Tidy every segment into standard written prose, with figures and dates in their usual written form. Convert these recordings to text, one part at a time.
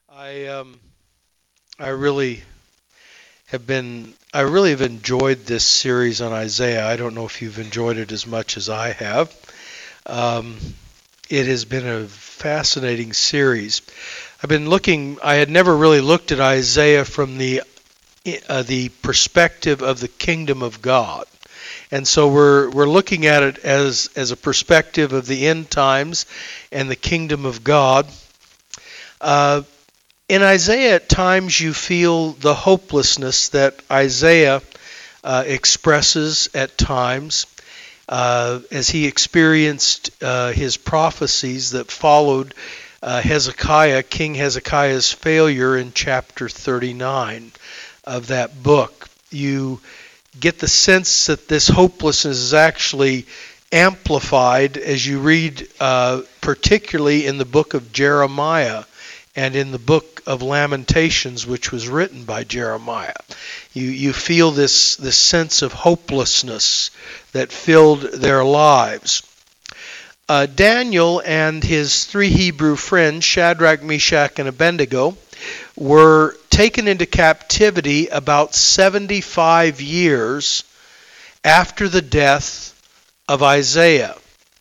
I um I really I really have enjoyed this series on Isaiah. I don't know if you've enjoyed it as much as I have. Um, it has been a fascinating series. I had never really looked at Isaiah from the perspective of the kingdom of God. And so we're looking at it as a perspective of the end times and the kingdom of God. Uh, In Isaiah, at times you feel the hopelessness that Isaiah expresses at times as he experienced his prophecies that followed King Hezekiah's failure in chapter 39 of that book. You get the sense that this hopelessness is actually amplified as you read, particularly in the book of Jeremiah and in the book of Lamentations, which was written by Jeremiah. You feel this sense of hopelessness that filled their lives. Daniel and his three Hebrew friends, Shadrach, Meshach, and Abednego, were taken into captivity about 75 years after the death of Isaiah.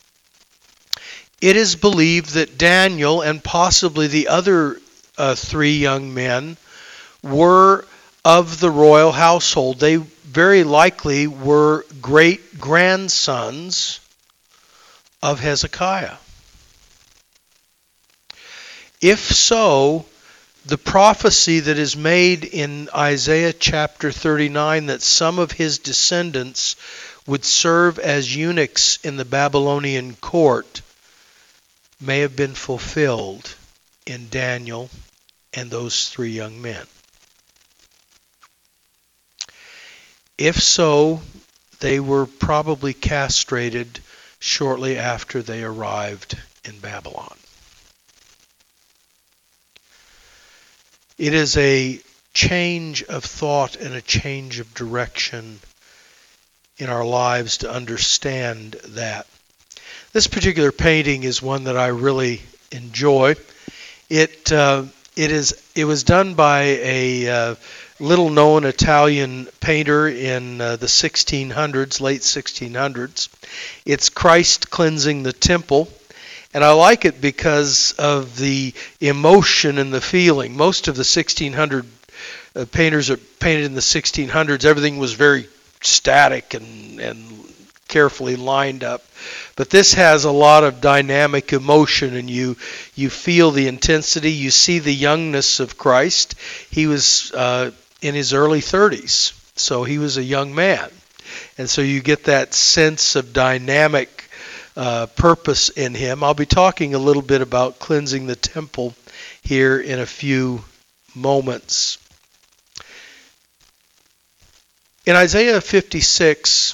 It is believed that Daniel and possibly the other three young men were of the royal household. They very likely were great grandsons of Hezekiah. If so, the prophecy that is made in Isaiah chapter 39 that some of his descendants would serve as eunuchs in the Babylonian court may have been fulfilled in Daniel and those three young men. If so, they were probably castrated shortly after they arrived in Babylon. It is a change of thought and a change of direction in our lives to understand that. This particular painting is one that I really enjoy. It was done by a little-known Italian painter in the 1600s, late 1600s. It's Christ cleansing the temple, and I like it because of the emotion and the feeling. Most of the 1600 painters that painted in the 1600s, everything was very static and carefully lined up. But this has a lot of dynamic emotion, and you feel the intensity. You see the youngness of Christ. He was in his early 30s, so he was a young man. And so you get that sense of dynamic purpose in him. I'll be talking a little bit about cleansing the temple here in a few moments. In Isaiah 56,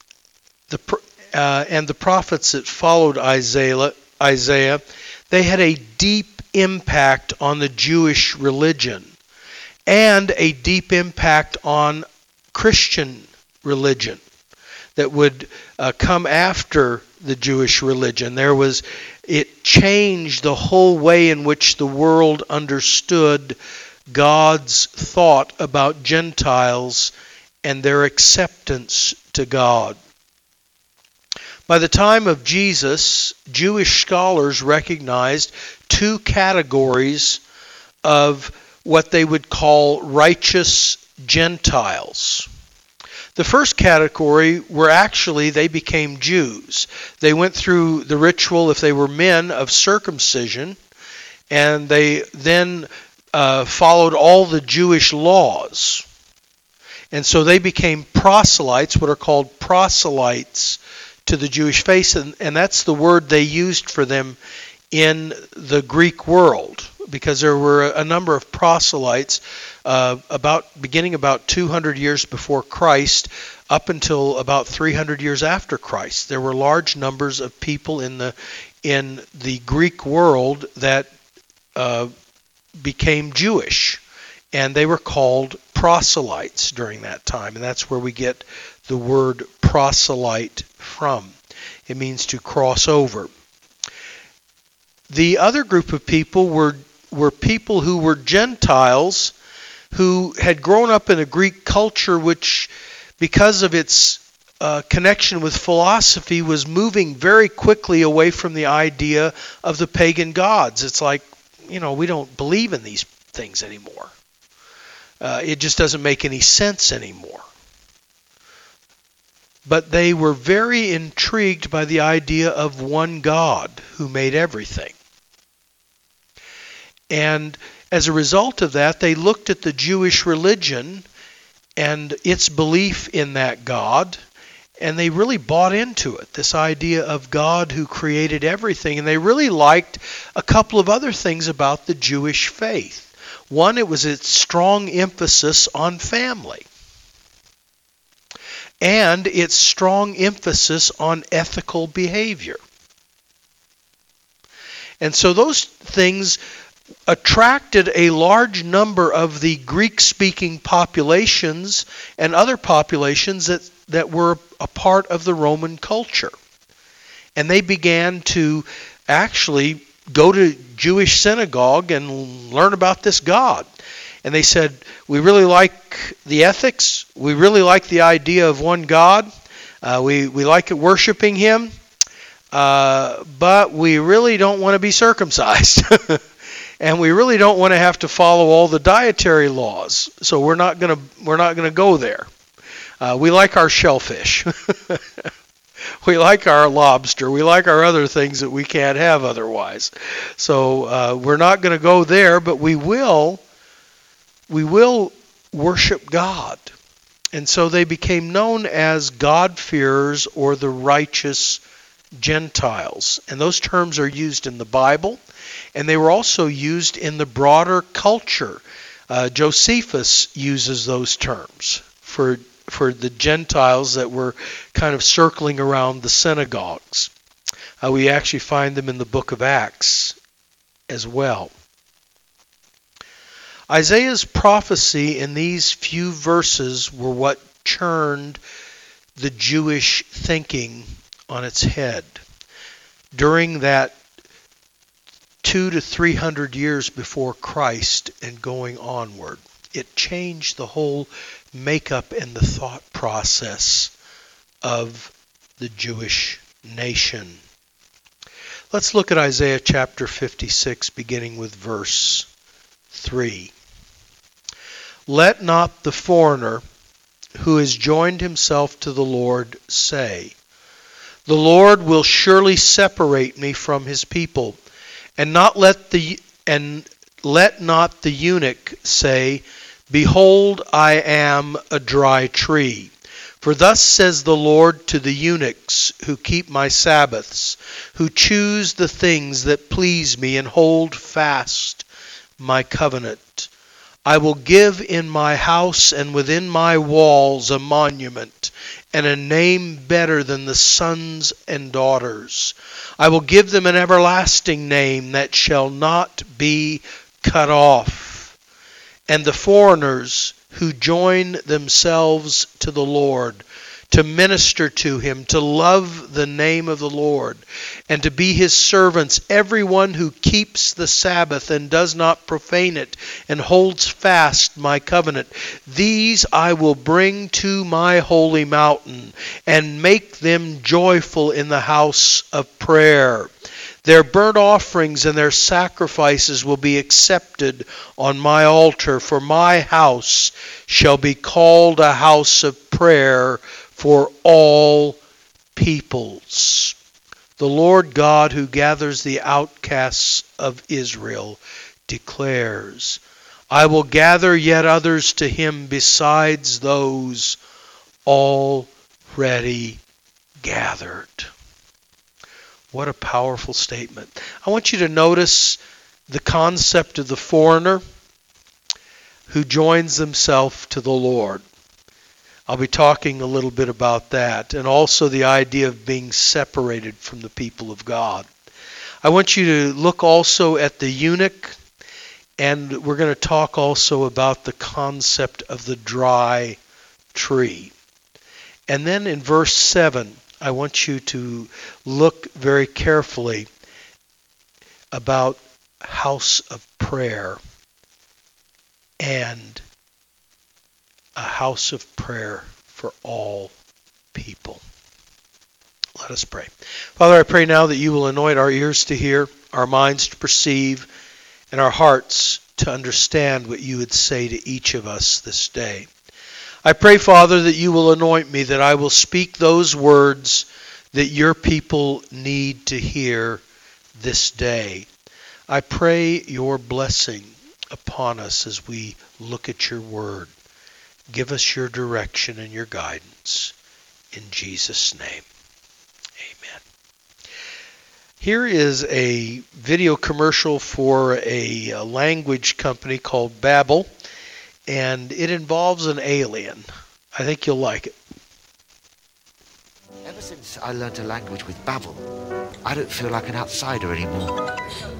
and the prophets that followed Isaiah, they had a deep impact on the Jewish religion and a deep impact on Christian religion that would come after the Jewish religion. It changed the whole way in which the world understood God's thought about Gentiles and their acceptance to God. By the time of Jesus, Jewish scholars recognized two categories of what they would call righteous Gentiles. The first category they became Jews. They went through the ritual, if they were men, of circumcision, and they then followed all the Jewish laws. And so they became proselytes, what are called proselytes to the Jewish faith, and that's the word they used for them in the Greek world, because there were a number of proselytes beginning about 200 years before Christ up until about 300 years after Christ. There were large numbers of people in the Greek world that became Jewish, and they were called proselytes during that time, and that's where we get the word proselyte from. It means to cross over. The other group of people were were people who were Gentiles who had grown up in a Greek culture which, because of its connection with philosophy, was moving very quickly away from the idea of the pagan gods. It's like, we don't believe in these things anymore. It just doesn't make any sense anymore. But they were very intrigued by the idea of one God who made everything. And as a result of that, they looked at the Jewish religion and its belief in that God, and they really bought into it, this idea of God who created everything. And they really liked a couple of other things about the Jewish faith. One, it was its strong emphasis on family, and its strong emphasis on ethical behavior. And so those things attracted a large number of the Greek-speaking populations and other populations that were a part of the Roman culture. And they began to actually go to Jewish synagogue and learn about this God. And they said, we really like the ethics, we really like the idea of one God, we like worshiping Him, but we really don't want to be circumcised. And we really don't want to have to follow all the dietary laws, so we're not going to go there. We like our shellfish. We like our lobster. We like our other things that we can't have otherwise. So we're not going to go there, but we will worship God. And so they became known as God-fearers or the righteous Gentiles. And those terms are used in the Bible, and they were also used in the broader culture. Josephus uses those terms for the Gentiles that were kind of circling around the synagogues. We actually find them in the book of Acts as well. Isaiah's prophecy in these few verses were what turned the Jewish thinking on its head. During that 200 to 300 years before Christ and going onward, it changed the whole makeup and the thought process of the Jewish nation. Let's look at Isaiah chapter 56, beginning with verse 3. Let not the foreigner who has joined himself to the Lord say, the Lord will surely separate me from his people, and let not the eunuch say, behold, I am a dry tree. For thus says the Lord to the eunuchs who keep my Sabbaths, who choose the things that please me and hold fast my covenant. I will give in my house and within my walls a monument and a name better than the sons and daughters. I will give them an everlasting name that shall not be cut off. And the foreigners who join themselves to the Lord, to minister to him, to love the name of the Lord, and to be his servants, everyone who keeps the Sabbath and does not profane it, and holds fast my covenant, these I will bring to my holy mountain, and make them joyful in the house of prayer. Their burnt offerings and their sacrifices will be accepted on my altar, for my house shall be called a house of prayer for all peoples. The Lord God who gathers the outcasts of Israel declares, I will gather yet others to him besides those already gathered. What a powerful statement. I want you to notice the concept of the foreigner who joins himself to the Lord. I'll be talking a little bit about that, and also the idea of being separated from the people of God. I want you to look also at the eunuch, and we're going to talk also about the concept of the dry tree. And then in verse 7, I want you to look very carefully about house of prayer. prayer and a house of prayer for all people. Let us pray. Father, I pray now that you will anoint our ears to hear, our minds to perceive, and our hearts to understand what you would say to each of us this day. I pray, Father, that you will anoint me, that I will speak those words that your people need to hear this day. I pray your blessing upon us as we look at your word. Give us your direction and your guidance. In Jesus' name, amen. Here is a video commercial for a language company called Babbel, and it involves an alien. I think you'll like it. Ever since I learnt a language with Babbel, I don't feel like an outsider anymore.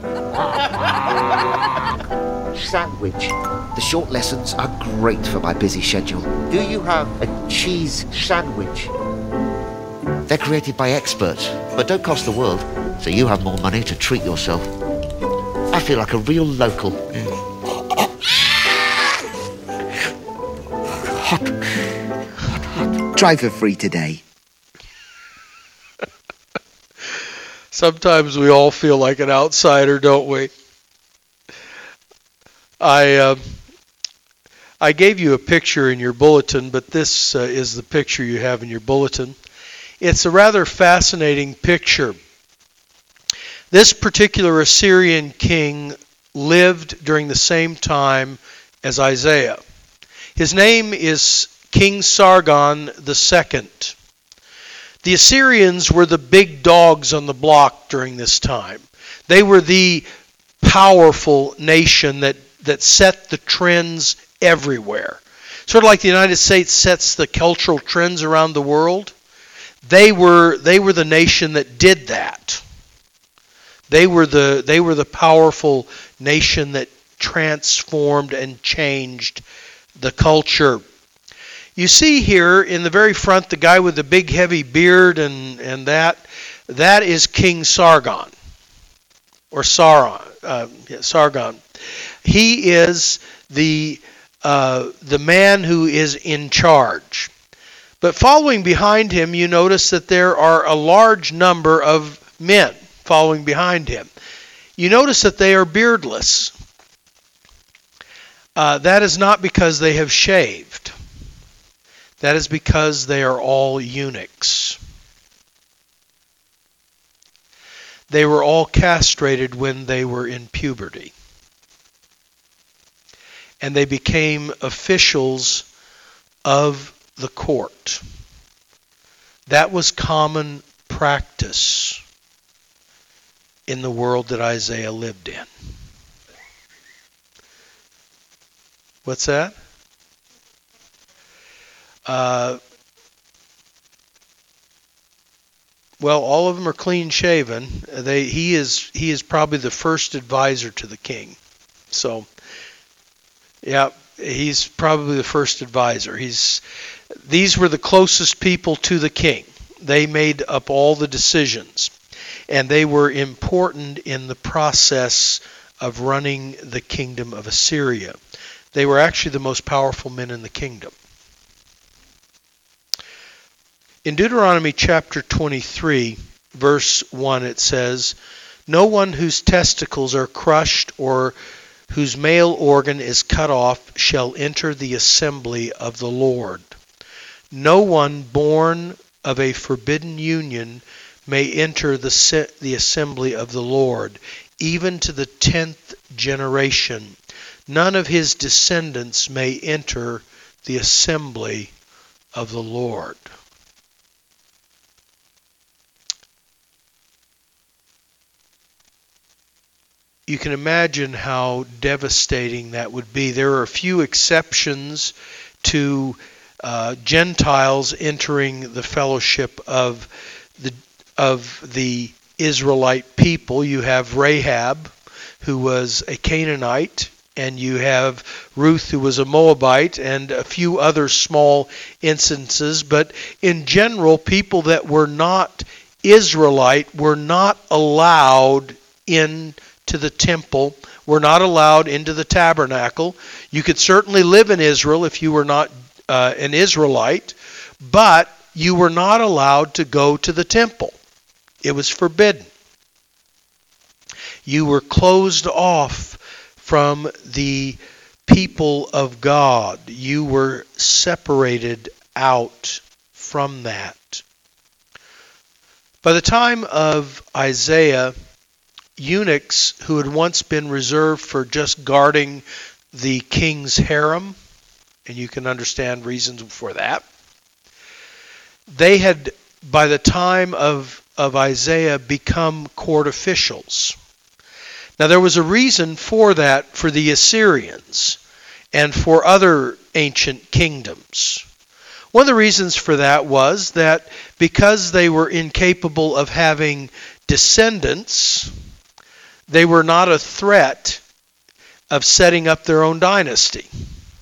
Sandwich. The short lessons are great for my busy schedule. Do you have a cheese sandwich? They're created by experts, but don't cost the world, so you have more money to treat yourself. I feel like a real local. Hot. Try for free today. Sometimes we all feel like an outsider, don't we? I gave you a picture in your bulletin, but this is the picture you have in your bulletin. It's a rather fascinating picture. This particular Assyrian king lived during the same time as Isaiah. His name is King Sargon II. The Assyrians were the big dogs on the block during this time. They were the powerful nation that set the trends everywhere. Sort of like the United States sets the cultural trends around the world. They were the nation that did that. They were the powerful nation that transformed and changed the culture. You see here in the very front the guy with the big heavy beard and that is King Sargon or Sargon. He is the man who is in charge. But following behind him, you notice that there are a large number of men following behind him. You notice that they are beardless. That is not because they have shaved. That is because they are all eunuchs. They were all castrated when they were in puberty. And they became officials of the court. That was common practice in the world that Isaiah lived in. What's that? Well, all of them are clean shaven. He is probably the first advisor to the king. So, yeah, he's probably the first advisor. These were the closest people to the king. They made up all the decisions, and they were important in the process of running the kingdom of Assyria. They were actually the most powerful men in the kingdom. In Deuteronomy chapter 23, verse 1, it says, "No one whose testicles are crushed or whose male organ is cut off shall enter the assembly of the Lord. No one born of a forbidden union may enter the assembly of the Lord, even to the 10th generation. None of his descendants may enter the assembly of the Lord." You can imagine how devastating that would be. There are a few exceptions to Gentiles entering the fellowship of the Israelite people. You have Rahab, who was a Canaanite, and you have Ruth, who was a Moabite, and a few other small instances. But in general, people that were not Israelite were not allowed into to the temple, were not allowed into the tabernacle. You could certainly live in Israel if you were not an Israelite, but you were not allowed to go to the temple. It was forbidden. You were closed off from the people of God. You were separated out from that. By the time of Isaiah, eunuchs who had once been reserved for just guarding the king's harem, and you can understand reasons for that, they had, by the time of Isaiah, become court officials. Now there was a reason for that for the Assyrians and for other ancient kingdoms. One of the reasons for that was that because they were incapable of having descendants, they were not a threat of setting up their own dynasty.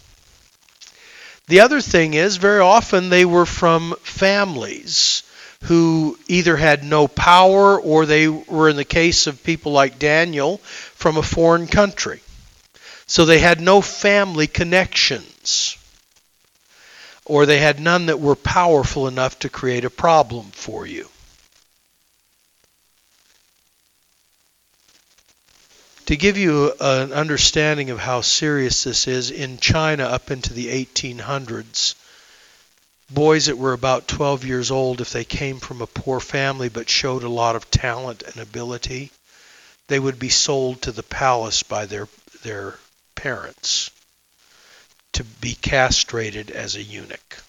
The other thing is, very often they were from families who either had no power or they were, in the case of people like Daniel, from a foreign country. So they had no family connections, or they had none that were powerful enough to create a problem for you. To give you an understanding of how serious this is, in China up into the 1800s, boys that were about 12 years old, if they came from a poor family but showed a lot of talent and ability, they would be sold to the palace by their parents to be castrated as a eunuch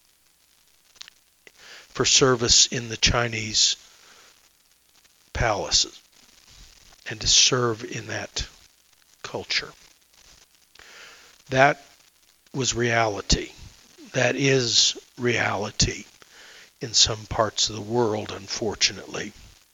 for service in the Chinese palaces and to serve in that culture. That was reality. That is reality in some parts of the world, unfortunately.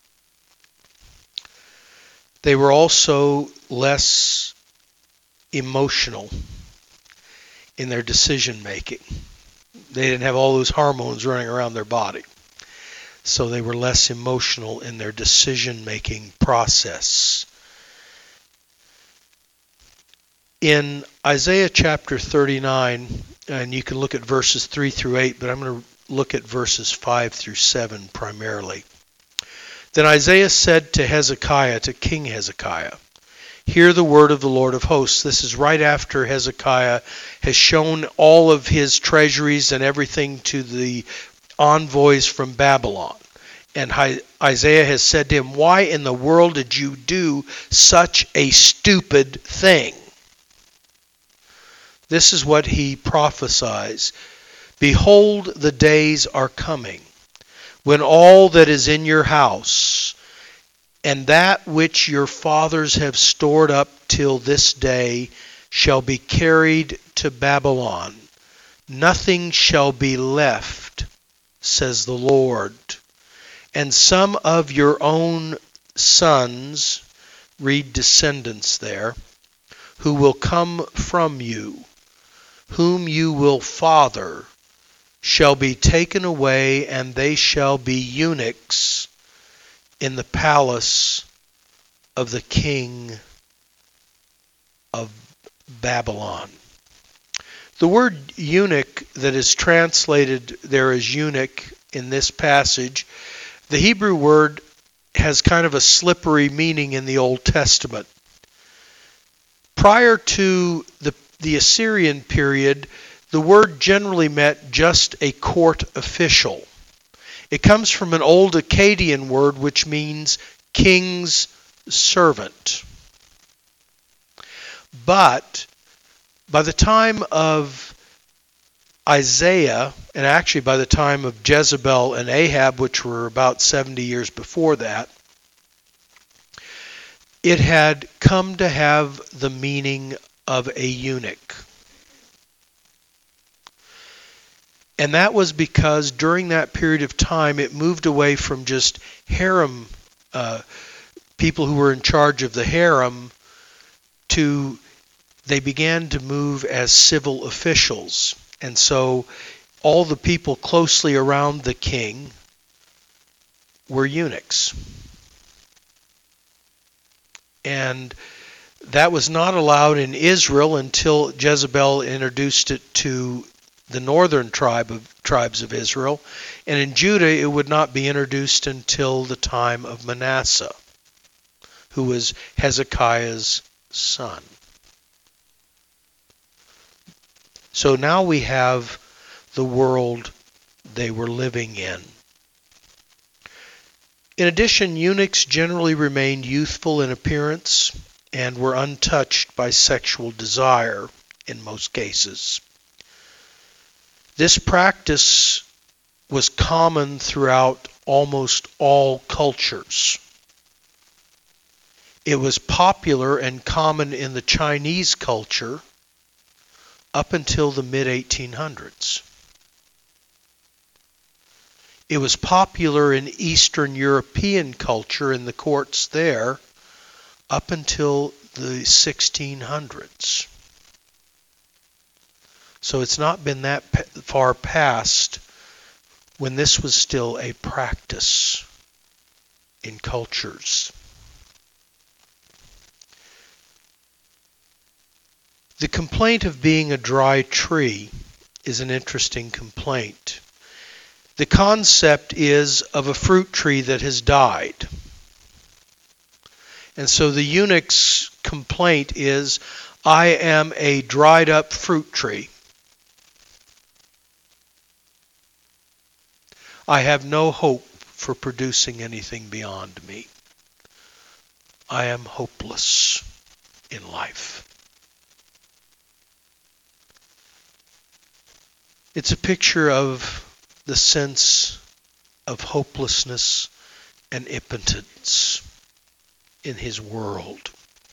They were also less emotional in their decision making. They didn't have all those hormones running around their body. So they were less emotional in their decision making process. In Isaiah chapter 39, and you can look at verses 3 through 8, but I'm going to look at verses 5 through 7 primarily. Then Isaiah said to Hezekiah, to King Hezekiah, "Hear the word of the Lord of hosts." This is right after Hezekiah has shown all of his treasuries and everything to the envoys from Babylon. And Isaiah has said to him, "Why in the world did you do such a stupid thing?" This is what he prophesies. "Behold, the days are coming, when all that is in your house, and that which your fathers have stored up till this day, shall be carried to Babylon. Nothing shall be left, says the Lord. And some of your own sons," read descendants there, "who will come from you, whom you will father, shall be taken away, and they shall be eunuchs in the palace of the king of Babylon." The word eunuch that is translated there as eunuch in this passage, the Hebrew word has kind of a slippery meaning in the Old Testament. Prior to the Assyrian period, the word generally meant just a court official. It comes from an old Akkadian word which means king's servant. But by the time of Isaiah, and actually by the time of Jezebel and Ahab, which were about 70 years before that, it had come to have the meaning of a eunuch. And that was because during that period of time it moved away from just harem, people who were in charge of the harem, to they began to move as civil officials. And so all the people closely around the king were eunuchs. And that was not allowed in Israel until Jezebel introduced it to the northern tribes of Israel. And in Judah, it would not be introduced until the time of Manasseh, who was Hezekiah's son. So now we have the world they were living in. In addition, eunuchs generally remained youthful in appearance and were untouched by sexual desire in most cases. This practice was common throughout almost all cultures. It was popular and common in the Chinese culture up until the mid-1800s. It was popular in Eastern European culture in the courts there up until the 1600s. So it's not been that far past when this was still a practice in cultures. The complaint of being a dry tree is an interesting complaint. The concept is of a fruit tree that has died. And so the eunuch's complaint is, I am a dried up fruit tree. I have no hope for producing anything beyond me. I am hopeless in life. It's a picture of the sense of hopelessness and impotence in his world.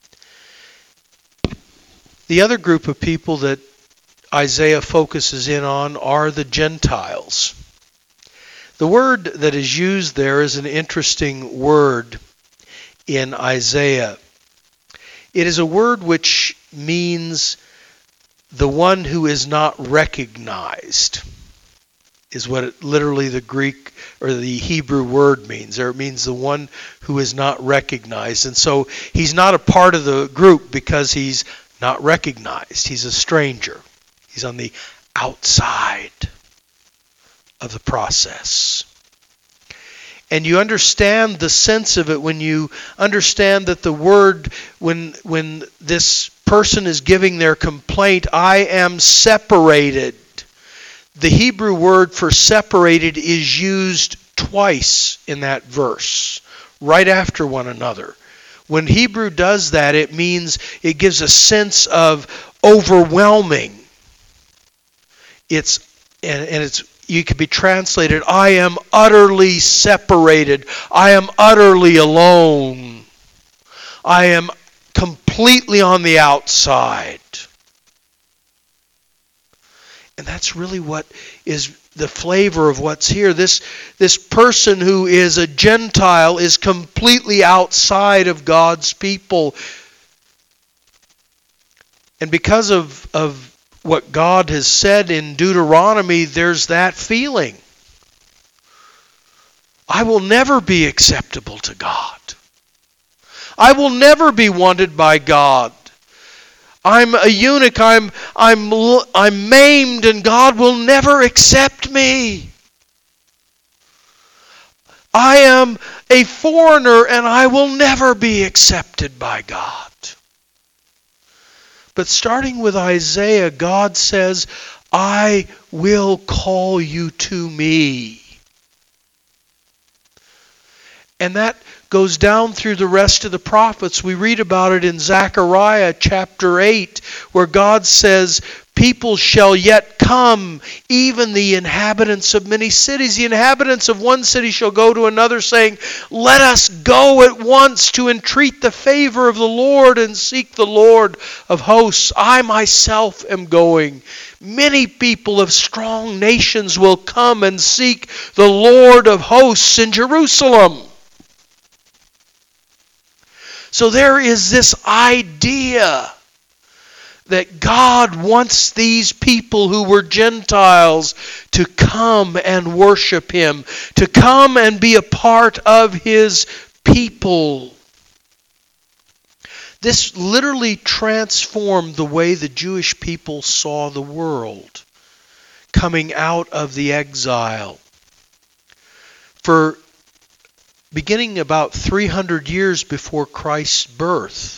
The other group of people that Isaiah focuses in on are the Gentiles. The word that is used there is an interesting word in Isaiah. It is a word which means the one who is not recognized, is what literally the Greek or the Hebrew word means. Or it means the one who is not recognized. And so he's not a part of the group because he's not recognized. He's a stranger. He's on the outside of the process. And you understand the sense of it when you understand that the word, when this person is giving their complaint, I am separated. The Hebrew word for separated is used twice in that verse, right after one another. When Hebrew does that, it means it gives a sense of overwhelming. You could be translated, I am utterly separated. I am utterly alone. I am completely on the outside. And that's really what is the flavor of what's here. This person who is a Gentile is completely outside of God's people. And because of what God has said in Deuteronomy, there's that feeling. I will never be acceptable to God. I will never be wanted by God. I'm a eunuch, I'm maimed, and God will never accept me. I am a foreigner, and I will never be accepted by God. But starting with Isaiah, God says, I will call you to me. And that goes down through the rest of the prophets. We read about it in Zechariah chapter 8, where God says, people shall yet come, even the inhabitants of many cities. The inhabitants of one city shall go to another, saying, let us go at once to entreat the favor of the Lord and seek the Lord of hosts. I myself am going. Many people of strong nations will come and seek the Lord of hosts in Jerusalem. So there is this idea that God wants these people who were Gentiles to come and worship Him, to come and be a part of His people. This literally transformed the way the Jewish people saw the world coming out of the exile. For beginning about 300 years before Christ's birth,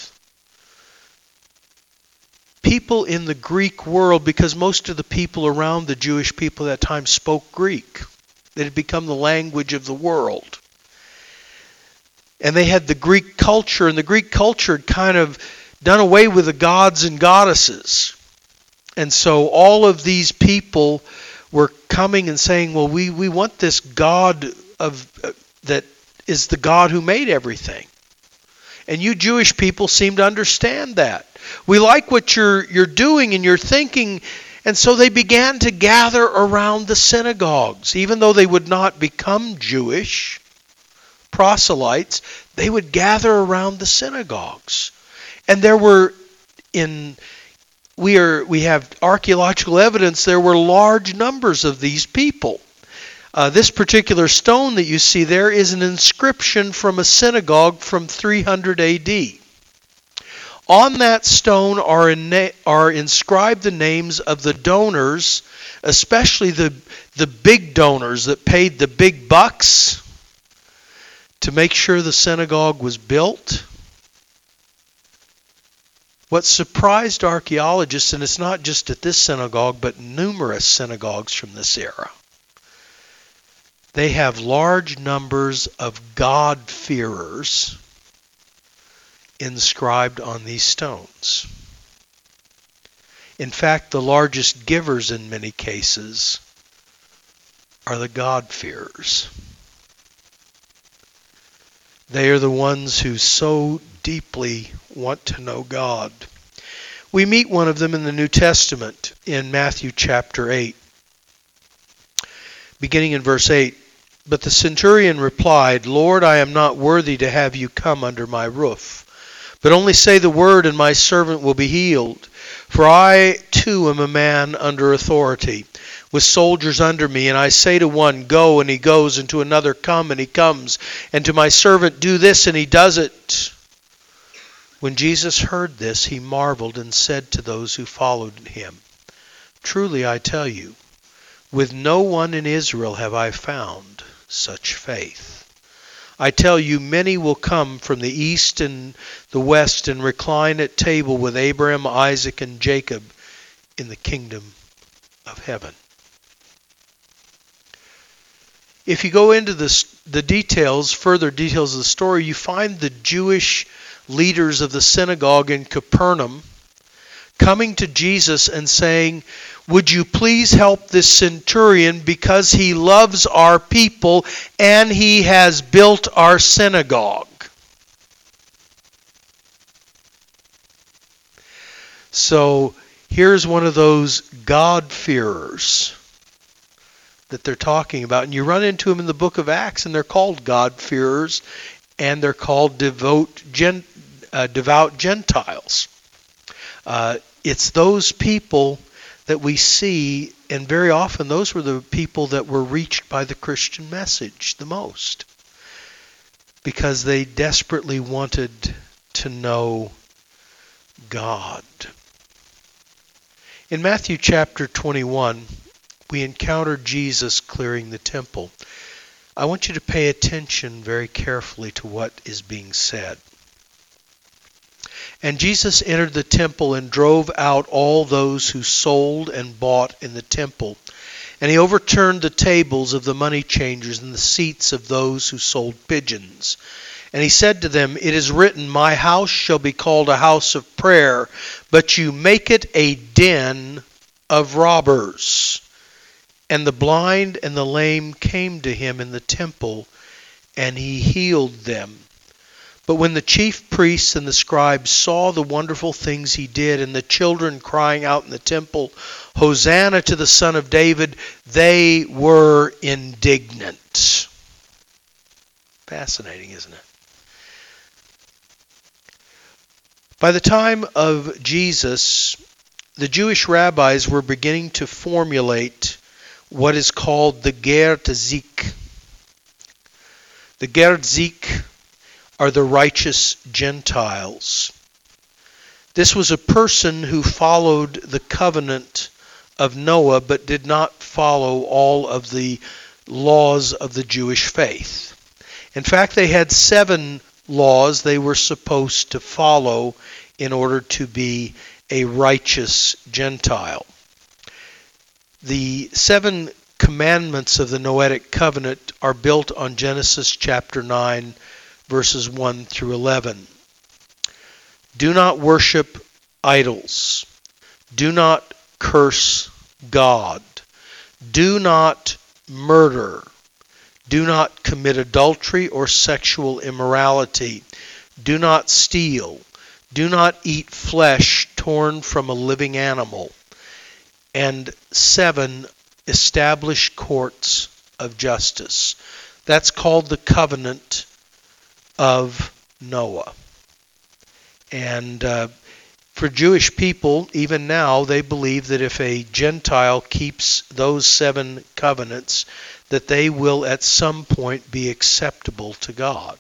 people in the Greek world, because most of the people around the Jewish people at that time spoke Greek, it had become the language of the world. And they had the Greek culture, and the Greek culture had kind of done away with the gods and goddesses. And so all of these people were coming and saying, well, we want this God that is the God who made everything. And you Jewish people seem to understand that. We like what you're doing and you're thinking. And so they began to gather around the synagogues. Even though they would not become Jewish proselytes, they would gather around the synagogues. And there were, we have archaeological evidence, there were large numbers of these people. This particular stone that you see there is an inscription from a synagogue from 300 AD. On that stone are inscribed the names of the donors, especially the big donors that paid the big bucks to make sure the synagogue was built. What surprised archaeologists, and it's not just at this synagogue, but numerous synagogues from this era, they have large numbers of God-fearers inscribed on these stones. In fact, the largest givers in many cases are the God-fearers. They are the ones who so deeply want to know God. We meet one of them in the New Testament in Matthew chapter 8, beginning in verse 8. But the centurion replied, Lord, I am not worthy to have you come under my roof, but only say the word and my servant will be healed. For I too am a man under authority, with soldiers under me, and I say to one, go, and he goes, and to another, come, and he comes, and to my servant, do this, and he does it. When Jesus heard this, he marveled and said to those who followed him, truly I tell you, with no one in Israel have I found such faith. I tell you, many will come from the east and the west and recline at table with Abraham, Isaac, and Jacob in the kingdom of heaven. If you go into the details, further details of the story, you find the Jewish leaders of the synagogue in Capernaum coming to Jesus and saying, would you please help this centurion because he loves our people and he has built our synagogue? So here's one of those God-fearers that they're talking about. And you run into them in the book of Acts, and they're called God-fearers, and they're called devout Gentiles. It's those people that we see, and very often those were the people that were reached by the Christian message the most, because they desperately wanted to know God. In Matthew chapter 21, we encounter Jesus clearing the temple. I want you to pay attention very carefully to what is being said. And Jesus entered the temple and drove out all those who sold and bought in the temple. And he overturned the tables of the money changers and the seats of those who sold pigeons. And he said to them, it is written, my house shall be called a house of prayer, but you make it a den of robbers. And the blind and the lame came to him in the temple, and he healed them. But when the chief priests and the scribes saw the wonderful things he did, and the children crying out in the temple, Hosanna to the Son of David, they were indignant. Fascinating, isn't it? By the time of Jesus, the Jewish rabbis were beginning to formulate what is called the Ger Tzik. The Ger Tzik are the righteous Gentiles. This was a person who followed the covenant of Noah but did not follow all of the laws of the Jewish faith. In fact, they had 7 laws they were supposed to follow in order to be a righteous Gentile. The 7 commandments of the Noahic covenant are built on Genesis chapter 9, verses 1 through 11. Do not worship idols. Do not curse God. Do not murder. Do not commit adultery or sexual immorality. Do not steal. Do not eat flesh torn from a living animal. And 7, establish courts of justice. That's called the covenant of Noah. And for Jewish people, even now, they believe that if a Gentile keeps those 7 covenants, that they will at some point be acceptable to God.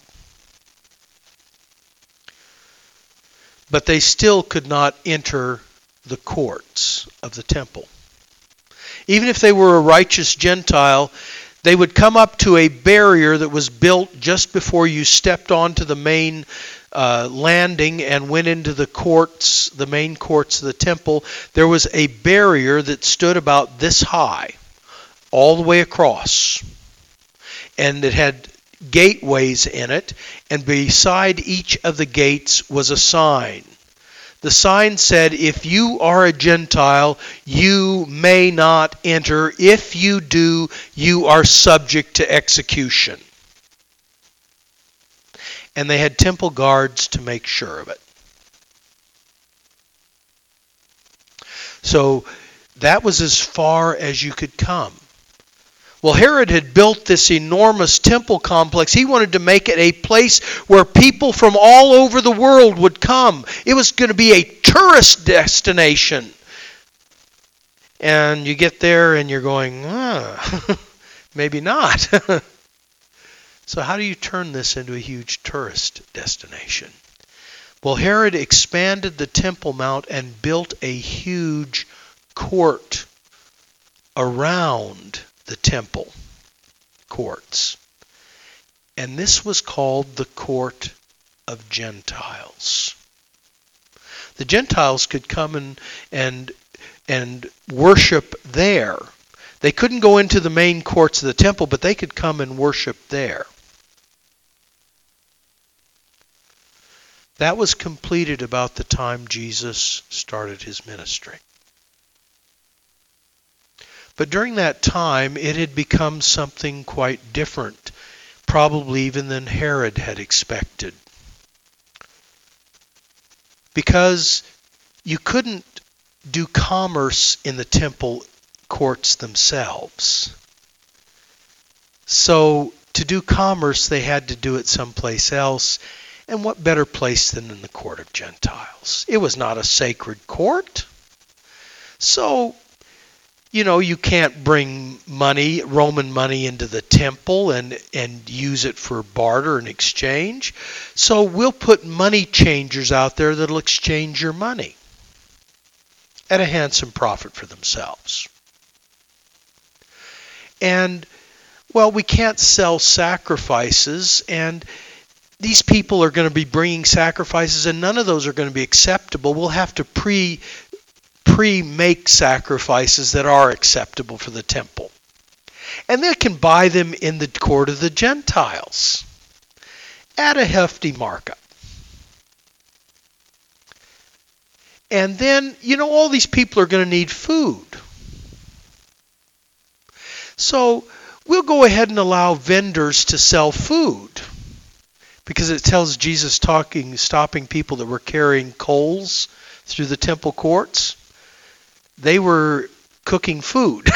But they still could not enter the courts of the temple. Even if they were a righteous Gentile, they would come up to a barrier that was built just before you stepped onto the main landing and went into the courts, the main courts of the temple. There was a barrier that stood about this high, all the way across. And it had gateways in it, and beside each of the gates was a sign. The sign said, if you are a Gentile, you may not enter. If you do, you are subject to execution. And they had temple guards to make sure of it. So that was as far as you could come. Well, Herod had built this enormous temple complex. He wanted to make it a place where people from all over the world would come. It was going to be a tourist destination. And you get there and you're going, maybe not. So how do you turn this into a huge tourist destination? Well, Herod expanded the Temple Mount and built a huge court around the temple courts. And this was called the Court of Gentiles. The Gentiles could come and worship there. They couldn't go into the main courts of the temple, but they could come and worship there. That was completed about the time Jesus started his ministry. But during that time, it had become something quite different, probably even than Herod had expected. Because you couldn't do commerce in the temple courts themselves. So to do commerce, they had to do it someplace else. And what better place than in the court of Gentiles? It was not a sacred court. So you can't bring money, Roman money, into the temple and use it for barter and exchange. So we'll put money changers out there that'll exchange your money at a handsome profit for themselves. And, well, we can't sell sacrifices, and these people are going to be bringing sacrifices, and none of those are going to be acceptable. We'll have to pre-make sacrifices that are acceptable for the temple. And they can buy them in the court of the Gentiles at a hefty markup. And then, all these people are going to need food. So we'll go ahead and allow vendors to sell food. Because it tells Jesus stopping people that were carrying coals through the temple courts. They were cooking food.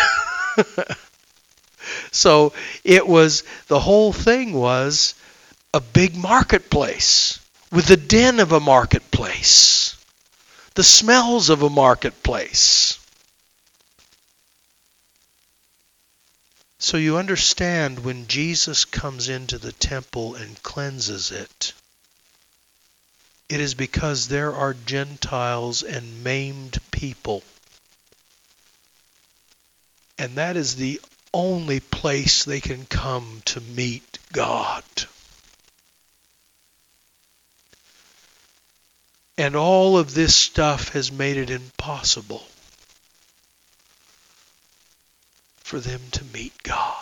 So the whole thing was a big marketplace with the din of a marketplace, the smells of a marketplace. So you understand, when Jesus comes into the temple and cleanses it, It is because there are Gentiles and maimed people. And that is the only place they can come to meet God. And all of this stuff has made it impossible for them to meet God.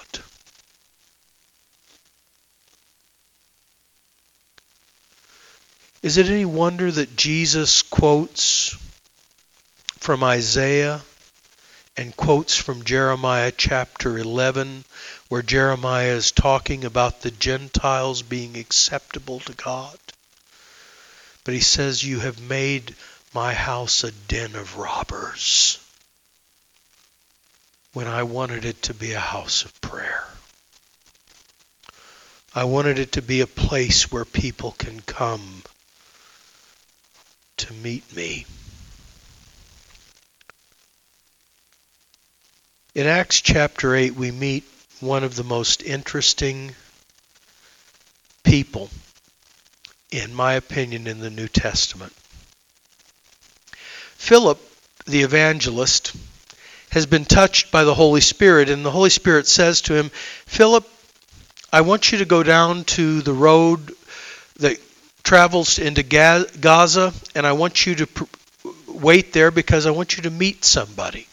Is it any wonder that Jesus quotes from Isaiah and quotes from Jeremiah chapter 11, where Jeremiah is talking about the Gentiles being acceptable to God? But he says, "You have made my house a den of robbers," when I wanted it to be a house of prayer. I wanted it to be a place where people can come to meet me. In Acts chapter 8, we meet one of the most interesting people, in my opinion, in the New Testament. Philip, the evangelist, has been touched by the Holy Spirit, and the Holy Spirit says to him, "Philip, I want you to go down to the road that travels into Gaza, and I want you to wait there because I want you to meet somebody."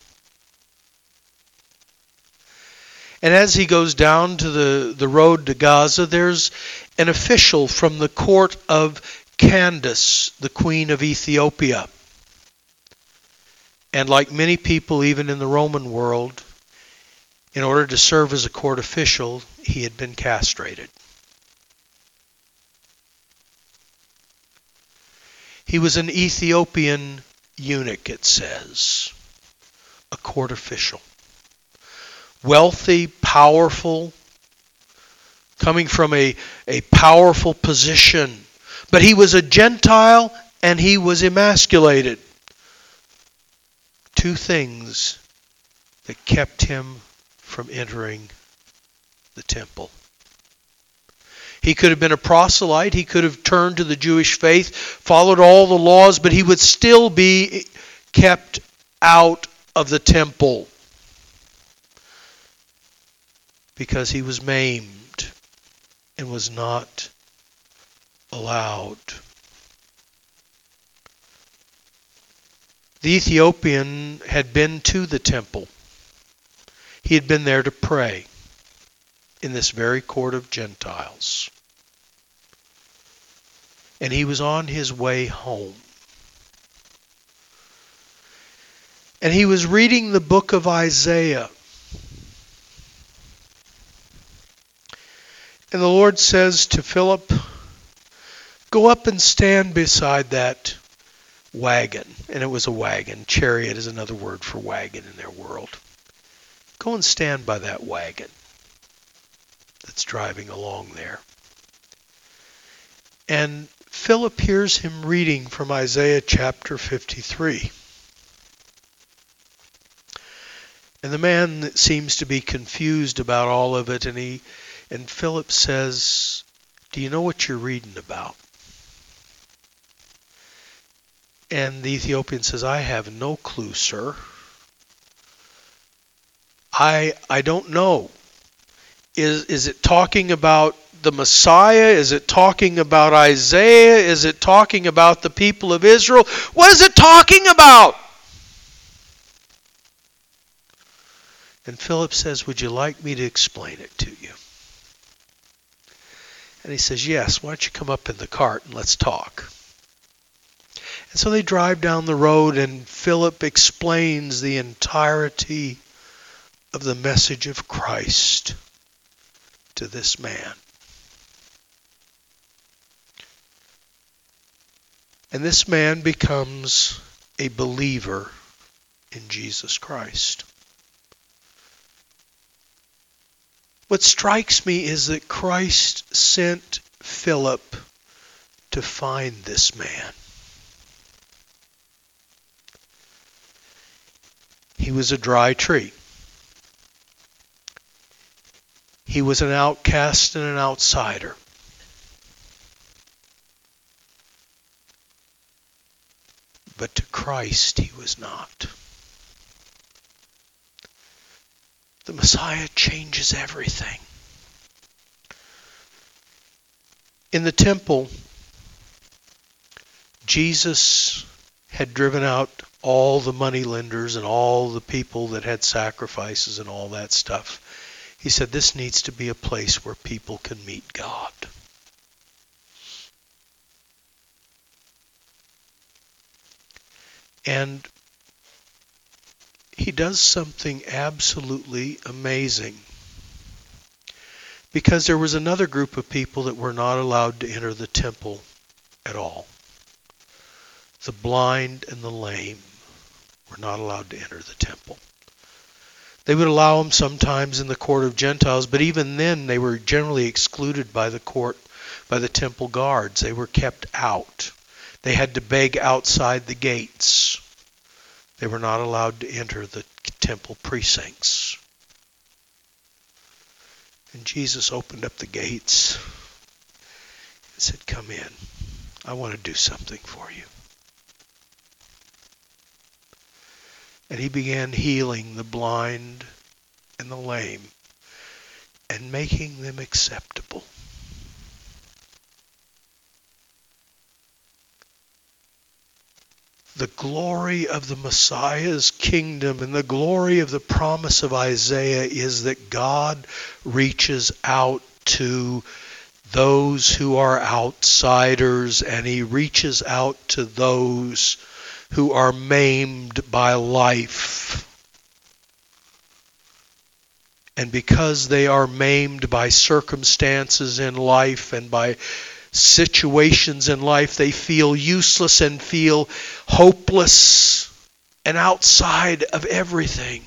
And as he goes down to the road to Gaza, there's an official from the court of Candace, the queen of Ethiopia. And like many people, even in the Roman world, in order to serve as a court official, he had been castrated. He was an Ethiopian eunuch, it says, a court official. Wealthy, powerful, coming from a powerful position. But he was a Gentile and he was emasculated. Two things that kept him from entering the temple. He could have been a proselyte. He could have turned to the Jewish faith, followed all the laws, but he would still be kept out of the temple because he was maimed and was not allowed. The Ethiopian had been to the temple. He had been there to pray in this very court of Gentiles. And he was on his way home. And he was reading the book of Isaiah. And the Lord says to Philip, "Go up and stand beside that wagon." And it was a wagon. Chariot is another word for wagon in their world. Go and stand by that wagon that's driving along there. And Philip hears him reading from Isaiah chapter 53. And the man seems to be confused about all of it, and Philip says, "Do you know what you're reading about?" And the Ethiopian says, "I have no clue, sir. I don't know. Is it talking about the Messiah? Is it talking about Isaiah? Is it talking about the people of Israel? What is it talking about?" And Philip says, "Would you like me to explain it to you?" And he says, "Yes, why don't you come up in the cart and let's talk." And so they drive down the road, and Philip explains the entirety of the message of Christ to this man. And this man becomes a believer in Jesus Christ. What strikes me is that Christ sent Philip to find this man. He was a dry tree. He was an outcast and an outsider. Christ, he was not. The Messiah changes everything. In the temple, Jesus had driven out all the money lenders and all the people that had sacrifices and all that stuff. He said, this needs to be a place where people can meet God. And he does something absolutely amazing. Because there was another group of people that were not allowed to enter the temple at all. The blind and the lame were not allowed to enter the temple. They would allow them sometimes in the court of Gentiles, but even then they were generally excluded by the court, by the temple guards. They were kept out. They had to beg outside the gates. They were not allowed to enter the temple precincts. And Jesus opened up the gates and said, come in. I want to do something for you. And he began healing the blind and the lame and making them acceptable. The glory of the Messiah's kingdom and the glory of the promise of Isaiah is that God reaches out to those who are outsiders, and he reaches out to those who are maimed by life. And because they are maimed by circumstances in life and by situations in life, they feel useless and feel hopeless and outside of everything.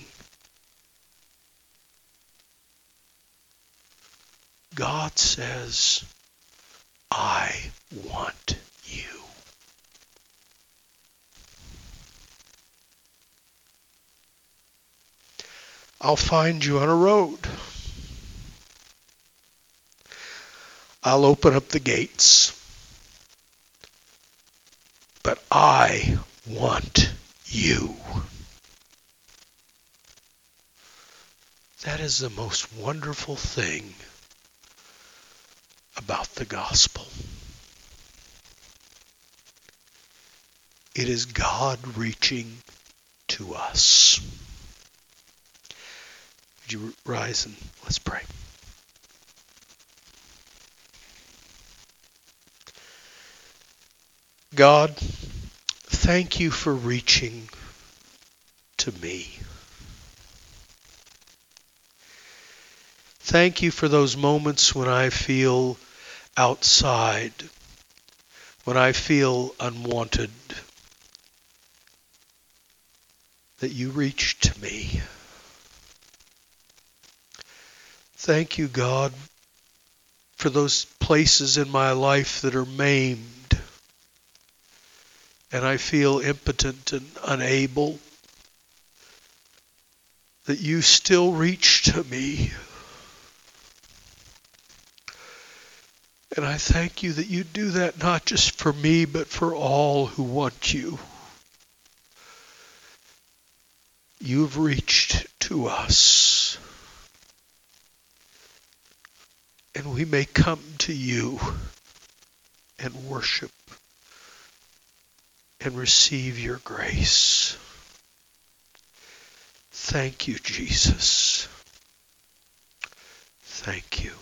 God says, I want you. I'll find you on a road. I'll open up the gates. But I want you. That is the most wonderful thing about the gospel. It is God reaching to us. Would you rise and let's pray. God, thank you for reaching to me. Thank you for those moments when I feel outside, when I feel unwanted, that you reach to me. Thank you, God, for those places in my life that are maimed, and I feel impotent and unable, that you still reach to me. And I thank you that you do that not just for me, but for all who want you. You've reached to us. And we may come to you and worship and receive your grace. Thank you, Jesus. Thank you.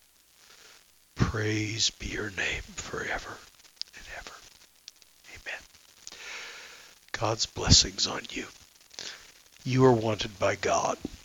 Praise be your name forever and ever. Amen. God's blessings on you. You are wanted by God.